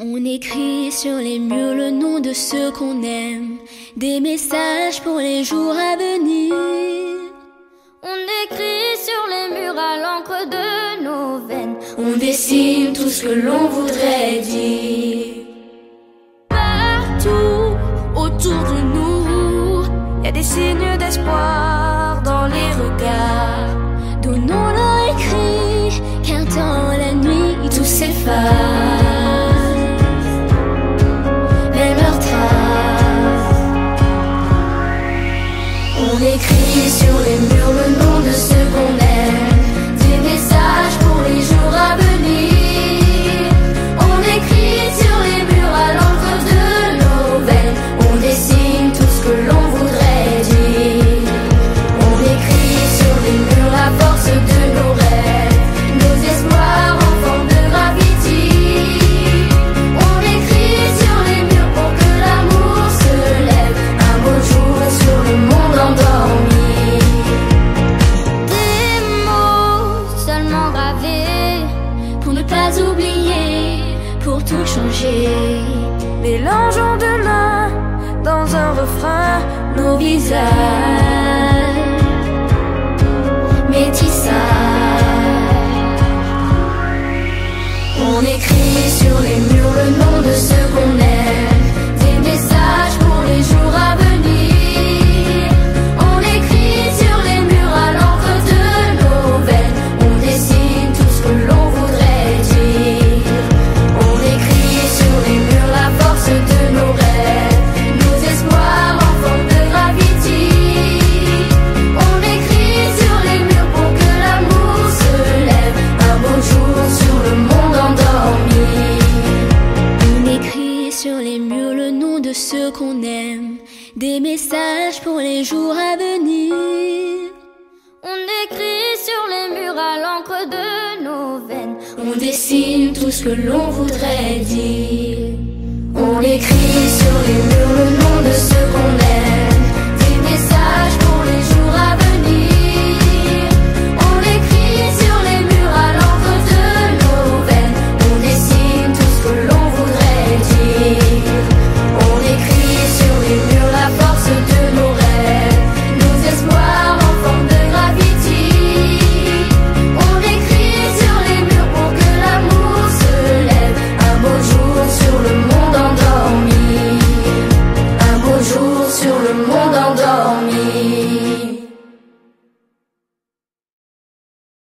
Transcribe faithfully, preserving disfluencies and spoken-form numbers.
On écrit sur les murs le nom de ceux qu'on aime, des messages pour les jours à venir. On écrit sur les murs à l'encre de nos veines, on dessine tout ce que l'on voudrait dire. Partout autour de nous, y a des signes d'espoir dans les regards. Donnons-leur écrit, car dans la nuit tout s'efface. On écrit sur les murs le nom de ceux qu'on aime, des messages pour les jours à venir. On écrit sur les murs à l'encre de nos veines, on dessine tout ce que l'on voudrait dire. On écrit sur les murs la force de nos rêves, nos espoirs en forme de graffiti. On écrit sur les murs pour que l'amour se lève un beau jour sur le monde endormi. Des mots seulement gravés pour ne pas oublier, pour tout changer. Mélangeons demain dans un refrain nos visages, métissage. On écrit sur les murs le nom de ceux qu'on aime, des messages pour les jours à venir. On écrit sur les murs à l'encre de nos veines, on dessine tout ce que l'on voudrait dire. On écrit sur les murs la force de nos rêves, nos espoirs en forme de graffiti. On écrit sur les murs pour que l'amour se lève un beau jour sur le monde endormi. On écrit sur les murs le nom de ceux qu'on aime, des messages pour les jours à venir. On écrit sur les murs à l'encre de nos veines, on dessine tout ce que l'on voudrait dire. On écrit sur les murs le nom de ceux qu'on aime.